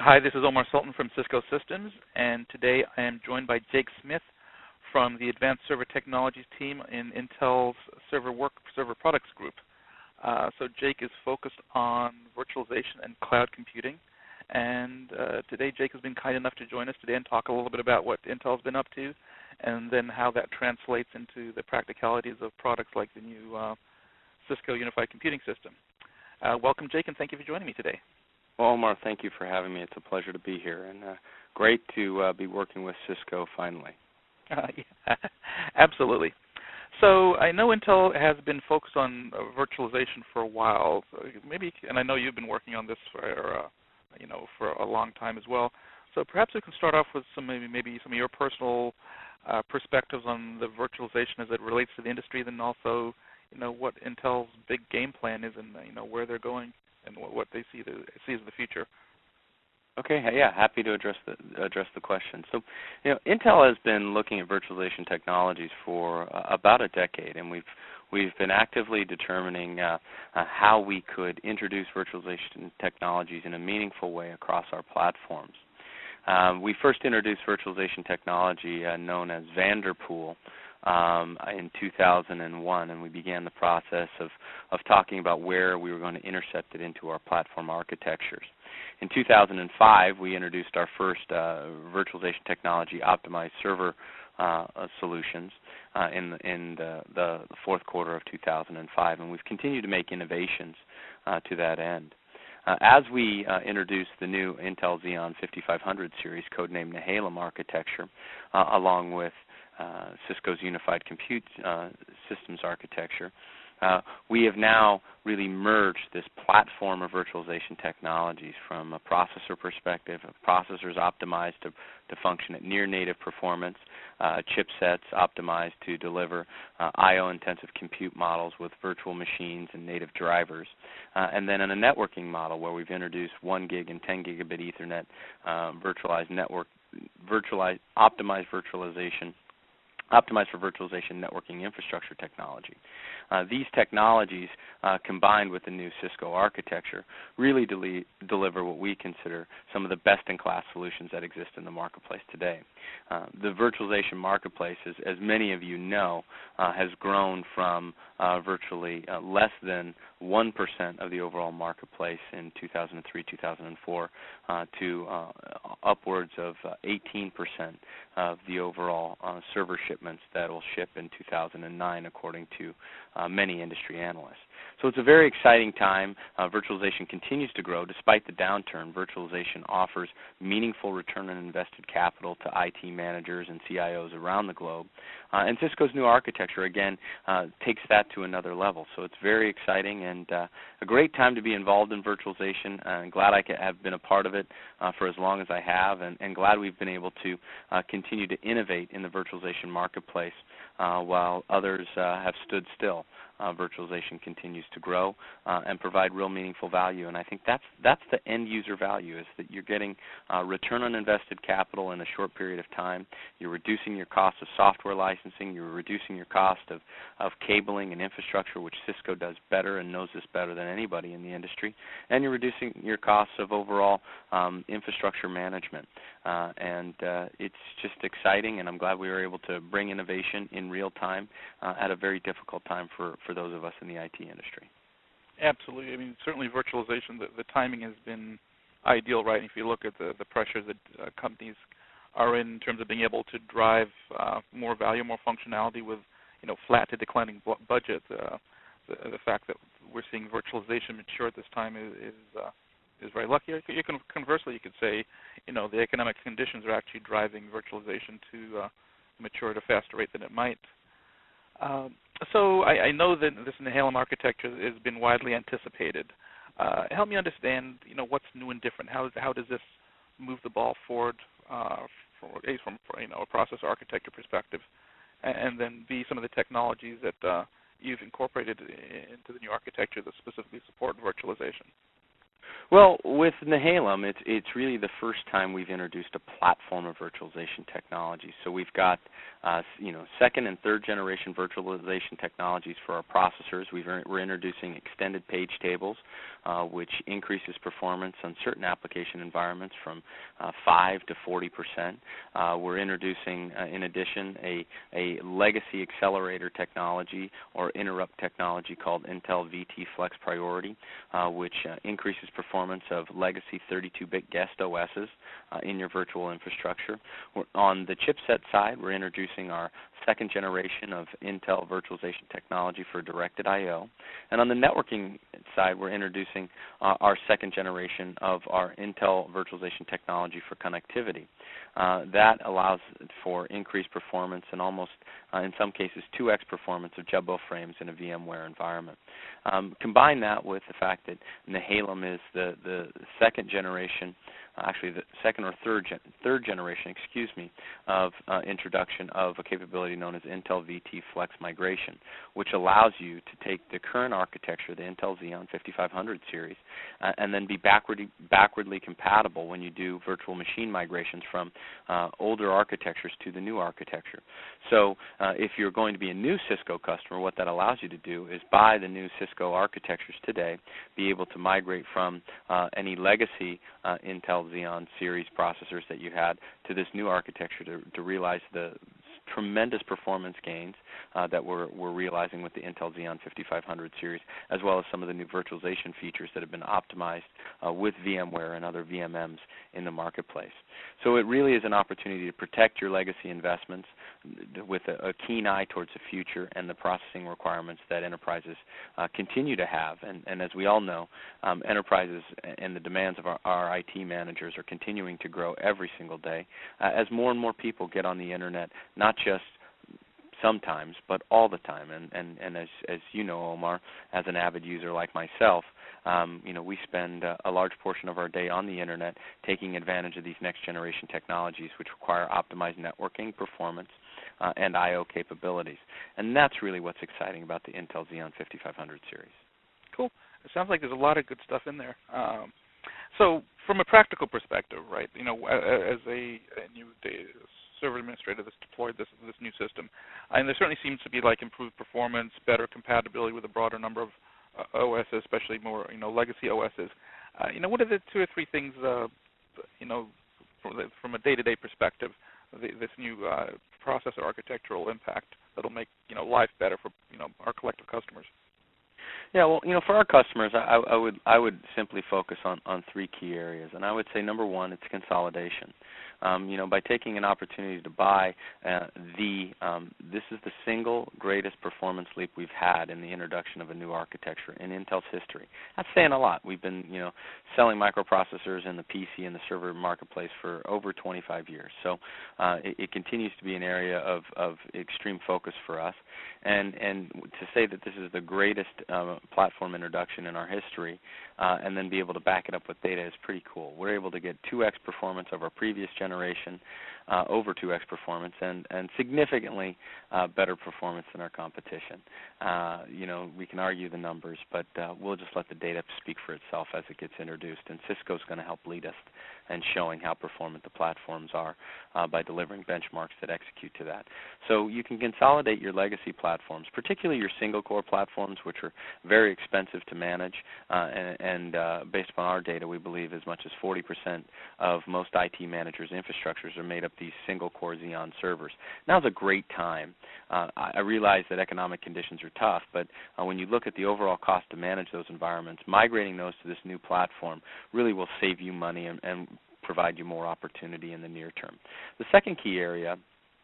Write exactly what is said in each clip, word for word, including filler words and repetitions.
Hi, this is Omar Sultan from Cisco Systems, and today I am joined by Jake Smith from the Advanced Server Technologies team in Intel's Server Work Server Products Group. Uh, so Jake is focused on virtualization and cloud computing, and uh, today Jake has been kind enough to join us today and talk a little bit about what Intel's been up to, and then how that translates into the practicalities of products like the new uh, Cisco Unified Computing System. Uh, welcome, Jake, and thank you for joining me today. Well, Omar, thank you for having me. It's a pleasure to be here, and uh, great to uh, be working with Cisco finally. Uh, yeah, absolutely. So I know Intel has been focused on uh, virtualization for a while. So maybe, and I know you've been working on this for, uh, you know, for a long time as well. So perhaps we can start off with some maybe maybe some of your personal uh, perspectives on the virtualization as it relates to the industry, then also, you know, what Intel's big game plan is, and you know where they're going and what they see, the, see as the future. Okay, yeah, happy to address the address the question. So, you know, Intel has been looking at virtualization technologies for uh, about a decade, and we've we've been actively determining uh, uh, how we could introduce virtualization technologies in a meaningful way across our platforms. Um, we first introduced virtualization technology uh, known as Vanderpool Um, in two thousand one, and we began the process of, of talking about where we were going to intercept it into our platform architectures. In two thousand five, we introduced our first uh, virtualization technology optimized server uh, solutions uh, in, the, in the, the, the fourth quarter of two thousand five, and we've continued to make innovations uh, to that end. Uh, as we uh, introduced the new Intel Xeon fifty-five hundred series, codenamed Nehalem architecture, uh, along with Uh, Cisco's Unified Compute uh, Systems architecture, uh, we have now really merged this platform of virtualization technologies from a processor perspective, of processors optimized to, to function at near-native performance, uh, chipsets optimized to deliver uh, I O-intensive compute models with virtual machines and native drivers, uh, and then in a networking model where we've introduced one gig and ten gigabit Ethernet uh, virtualized network, virtualized, optimized virtualization optimized for virtualization networking infrastructure technology. Uh, these technologies, uh, combined with the new Cisco architecture, really deli- deliver what we consider some of the best-in-class solutions that exist in the marketplace today. Uh, the virtualization marketplace, as, as many of you know, uh, has grown from uh, virtually uh, less than one percent of the overall marketplace in two thousand three, two thousand four uh, to uh, upwards of uh, eighteen percent of the overall uh, server shipments that will ship in two thousand nine, according to uh, many industry analysts. So it's a very exciting time. Uh, virtualization continues to grow. Despite the downturn, virtualization offers meaningful return on invested capital to I T managers and C I Os around the globe. Uh, and Cisco's new architecture, again, uh, takes that to another level. So it's very exciting and uh, a great time to be involved in virtualization. Uh, I'm glad I have been a part of it uh, for as long as I have, and, and glad we've been able to uh, continue to innovate in the virtualization marketplace uh, while others uh, have stood still. Uh, virtualization continues to grow uh, and provide real meaningful value, and I think that's that's the end user value, is that you're getting uh, return on invested capital in a short period of time. You're reducing your cost of software licensing. You're reducing your cost of, of cabling and infrastructure, which Cisco does better and knows this better than anybody in the industry, and you're reducing your costs of overall um, infrastructure management. Uh, and uh, it's just exciting, and I'm glad we were able to bring innovation in real time uh, at a very difficult time for, for those of us in the I T industry. Absolutely. I mean, certainly virtualization, the, the timing has been ideal, right? If you look at the, the pressures that uh, companies are in in terms of being able to drive uh, more value, more functionality with, you know, flat to declining bu- budgets, uh, the, the fact that we're seeing virtualization mature at this time is, is uh, is very lucky. You can, conversely, you could say, you know, the economic conditions are actually driving virtualization to uh, mature at a faster rate than it might. Um, so I, I know that this Nehalem architecture has been widely anticipated. Uh, help me understand, you know, what's new and different. How how does this move the ball forward uh, for, A, from you know a process architecture perspective, and, and then B, some of the technologies that uh, you've incorporated into the new architecture that specifically support virtualization? Well, with Nehalem, it's it's really the first time we've introduced a platform of virtualization technology. So we've got, uh, you know, second and third generation virtualization technologies for our processors. We've, we're introducing extended page tables uh, which increases performance on certain application environments from uh, five to forty percent. Uh, we're introducing, uh, in addition, a, a legacy accelerator technology or interrupt technology called Intel V T Flex Priority, uh, which uh, increases performance of legacy thirty-two bit guest O Ss uh, in your virtual infrastructure. We're, on the chipset side, we're introducing our second generation of Intel virtualization technology for directed I O. And on the networking side, we're introducing uh, our second generation of our Intel virtualization technology for connectivity. Uh, that allows for increased performance and almost, uh, in some cases, two X performance of Jumbo frames in a VMware environment. Um, combine that with the fact that Nehalem is the, the second generation, actually the second or third gen, third generation, excuse me, of uh, introduction of a capability known as Intel V T Flex Migration, which allows you to take the current architecture, the Intel Xeon fifty-five hundred series, uh, and then be backwardly, backwardly compatible when you do virtual machine migrations from uh, older architectures to the new architecture. So uh, if you're going to be a new Cisco customer, what that allows you to do is buy the new Cisco architectures today, be able to migrate from uh, any legacy uh, Intel Xeon series processors that you had to this new architecture to, to realize the tremendous performance gains uh, that we're, we're realizing with the Intel Xeon fifty-five hundred series, as well as some of the new virtualization features that have been optimized uh, with VMware and other V M Ms in the marketplace. So it really is an opportunity to protect your legacy investments with a, a keen eye towards the future and the processing requirements that enterprises uh, continue to have. And, and as we all know, um, enterprises and the demands of our, our I T managers are continuing to grow every single day uh, as more and more people get on the Internet, not just sometimes, but all the time. And, and, and as, as you know, Omar, as an avid user like myself, um, you know, we spend uh, a large portion of our day on the Internet taking advantage of these next-generation technologies, which require optimized networking performance uh, and I O capabilities. And that's really what's exciting about the Intel Xeon fifty-five hundred series. Cool. It sounds like there's a lot of good stuff in there. Um, so from a practical perspective, right, you know, as a, a new data server administrator that's deployed this this new system, and there certainly seems to be like improved performance, better compatibility with a broader number of uh, O Ss, especially more you know legacy O Ss. Uh, you know, what are the two or three things uh, you know from, the, from a day-to-day perspective, the, this new uh, processor architectural impact that'll make you know life better for you know our collective customers? Yeah, well, you know, for our customers, I, I would I would simply focus on, on three key areas, and I would say number one, it's consolidation. Um, you know, by taking an opportunity to buy uh, the um, this is the single greatest performance leap we've had in the introduction of a new architecture in Intel's history. That's saying a lot. We've been you know selling microprocessors in the P C and the server marketplace for over twenty-five years, so uh, it, it continues to be an area of, of extreme focus for us. And and to say that this is the greatest uh, platform introduction in our history, uh, and then be able to back it up with data is pretty cool. We're able to get two X performance of our previous generation, uh, over two X performance, and, and significantly uh, better performance than our competition. Uh, you know, we can argue the numbers, but uh, we'll just let the data speak for itself as it gets introduced, and Cisco's going to help lead us in showing how performant the platforms are uh, by delivering benchmarks that execute to that. So you can consolidate your legacy platforms, particularly your single-core platforms, which are very expensive to manage, uh, and, and uh, based upon our data, we believe as much as forty percent of most I T managers' infrastructures are made up these single-core Xeon servers. Now's a great time. Uh, I realize that economic conditions are tough, but uh, when you look at the overall cost to manage those environments, migrating those to this new platform really will save you money and, and provide you more opportunity in the near term. The second key area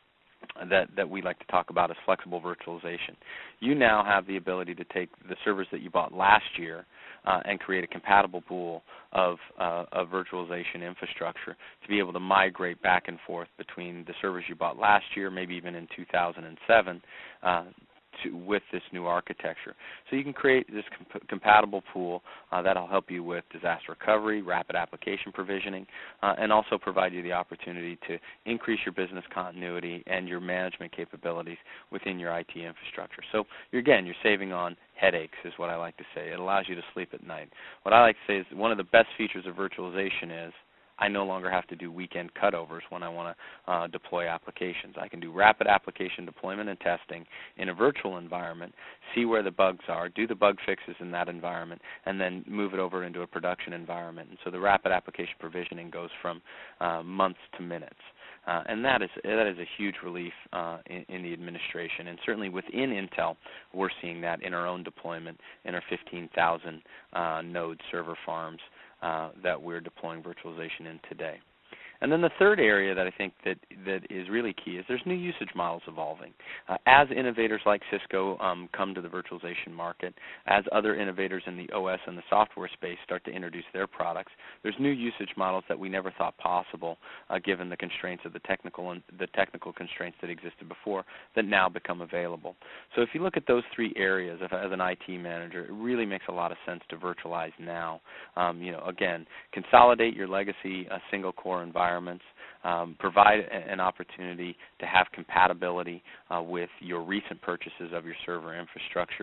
that, that we like to talk about is flexible virtualization. You now have the ability to take the servers that you bought last year uh, and create a compatible pool of, uh, of virtualization infrastructure to be able to migrate back and forth between the servers you bought last year, maybe even in two thousand seven, uh, To, with this new architecture. So you can create this comp- compatible pool uh, that will help you with disaster recovery, rapid application provisioning, uh, and also provide you the opportunity to increase your business continuity and your management capabilities within your I T infrastructure. So you're, again, you're saving on headaches is what I like to say. It allows you to sleep at night. What I like to say is one of the best features of virtualization is I no longer have to do weekend cutovers when I want to uh, deploy applications. I can do rapid application deployment and testing in a virtual environment, see where the bugs are, do the bug fixes in that environment, and then move it over into a production environment. And so the rapid application provisioning goes from uh, months to minutes. Uh, and that is that is a huge relief uh, in, in the administration. And certainly within Intel, we're seeing that in our own deployment in our fifteen thousand uh, node server farms uh, that we're deploying virtualization in today. And then the third area that I think that, that is really key is there's new usage models evolving. Uh, as innovators like Cisco um, come to the virtualization market, as other innovators in the O S and the software space start to introduce their products, there's new usage models that we never thought possible uh, given the constraints of the technical and the technical constraints that existed before that now become available. So if you look at those three areas if, as an I T manager, it really makes a lot of sense to virtualize now. Um, you know, again, consolidate your legacy uh, single core environment. Um, provide a, an opportunity to have compatibility uh, with your recent purchases of your server infrastructure,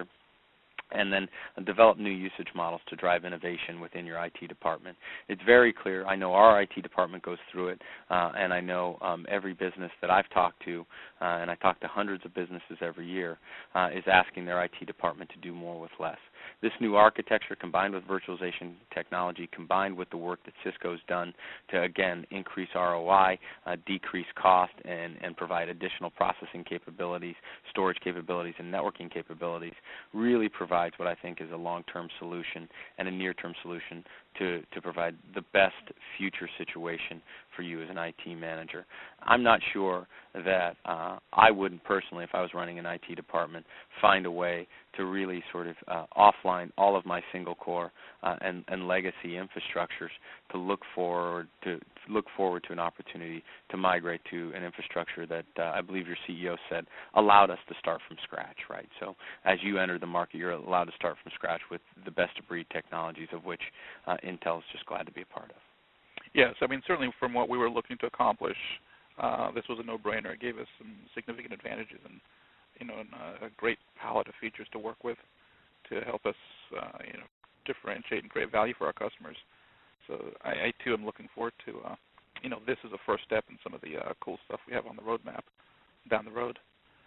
and then develop new usage models to drive innovation within your I T department. It's very clear. I know our I T department goes through it, uh, and I know um, every business that I've talked to, uh, and I talk to hundreds of businesses every year, uh, is asking their I T department to do more with less. This new architecture combined with virtualization technology, combined with the work that Cisco's done to, again, increase R O I, uh, decrease cost, and, and provide additional processing capabilities, storage capabilities, and networking capabilities, really provides what I think is a long-term solution and a near-term solution to, to provide the best future situation for you as an I T manager. I'm not sure that uh, I wouldn't personally, if I was running an I T department, find a way to really sort of uh, offline all of my single core uh, and, and legacy infrastructures to look forward to look forward to an opportunity to migrate to an infrastructure that uh, I believe your C E O said allowed us to start from scratch, right? So as you enter the market, you're allowed to start from scratch with the best of breed technologies, of which uh, Intel is just glad to be a part of. Yes, I mean, certainly from what we were looking to accomplish, uh, this was a no-brainer. It gave us some significant advantages and, you know, and, uh, a great palette of features to work with to help us, uh, you know, differentiate and create value for our customers. So I, I too, am looking forward to, uh, you know, this is a first step in some of the uh, cool stuff we have on the roadmap down the road.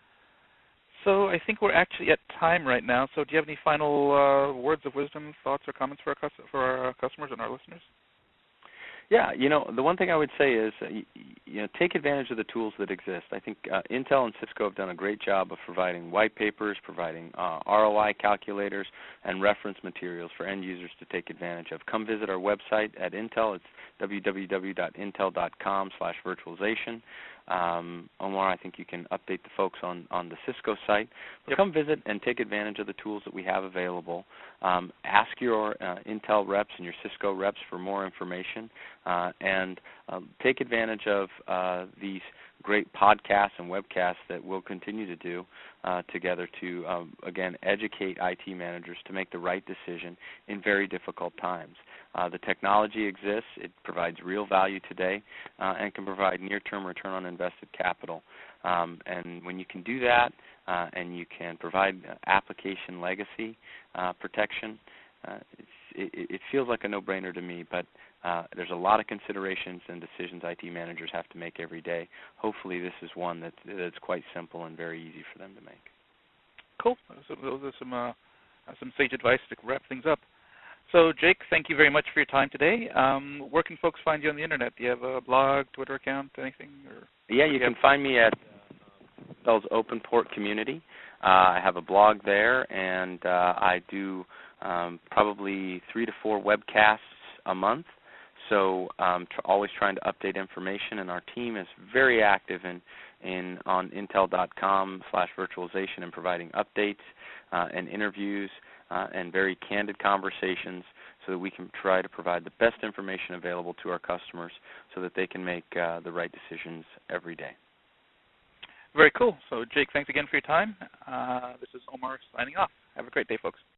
So I think we're actually at time right now. So do you have any final uh, words of wisdom, thoughts, or comments for our, cus- for our customers and our listeners? Yeah, you know, the one thing I would say is, uh, you, you know, take advantage of the tools that exist. I think uh, Intel and Cisco have done a great job of providing white papers, providing uh, R O I calculators, and reference materials for end users to take advantage of. Come visit our website at Intel. It's w w w dot intel dot com slash virtualization. Um, Omar, I think you can update the folks on, on the Cisco site. But yep. Come visit and take advantage of the tools that we have available. Um, ask your uh, Intel reps and your Cisco reps for more information, uh, and uh, take advantage of uh, these great podcasts and webcasts that we'll continue to do uh, together to, um, again, educate I T managers to make the right decision in very difficult times. Uh, the technology exists. It provides real value today uh, and can provide near-term return on invested capital. Um, and when you can do that uh, and you can provide application legacy uh, protection, uh, it's, it, it feels like a no-brainer to me, but uh, there's a lot of considerations and decisions I T managers have to make every day. Hopefully this is one that, that's quite simple and very easy for them to make. Cool. So those are some, uh, some sage advice to wrap things up. So, Jake, thank you very much for your time today. Um, where can folks find you on the Internet? Do you have a blog, Twitter account, anything? Or yeah, you, you can find me at Intel's Open Port Community. Uh, I have a blog there, and uh, I do um, probably three to four webcasts a month. So I'm tr- always trying to update information, and our team is very active in, in on intel dot com slash virtualization and providing updates uh, and interviews uh, and very candid conversations so that we can try to provide the best information available to our customers so that they can make uh, the right decisions every day. Very cool. So, Jake, thanks again for your time. Uh, this is Omar signing off. Have a great day, folks.